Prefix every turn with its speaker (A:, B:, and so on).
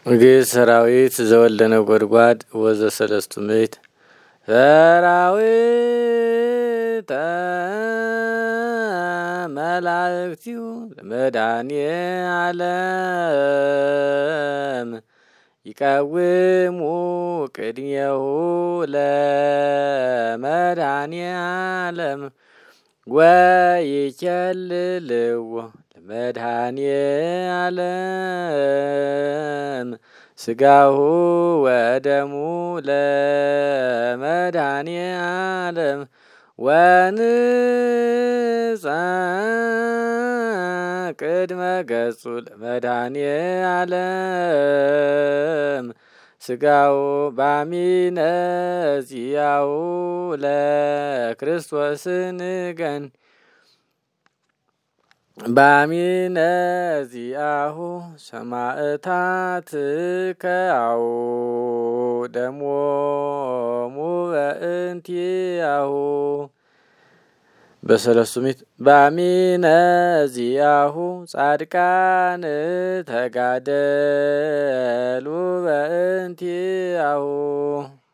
A: ግዕዝ ሰራዊት ዘወልደ ነጎድጓድ ወዘሰለስቱ ምዕት ሰራዊተ መላእክቲሁ ለመድኃኒየ ዓለም ይቀውሙ ቅድሜሁ ለመድኃኒየ ዓለም ወይኬልልዎ ለመድኃኒየ ዓለም ስጋሁ ወደሙ ለመድኃኒየ ዓለም ወንጻ ቅድመ ገጹ ለመድኃኒየ ዓለም ስጋው ባሚነ ዚአሁ ለክርስቶስ ንገን ባሚነ ዚአሁ ሰማዕታት ከአው ደሞሙ በእንቲአሁ በሰለስቱ ምዕት ባሚነ ዚአሁ ጻድቃን ተጋደሉ በእንቲአሁ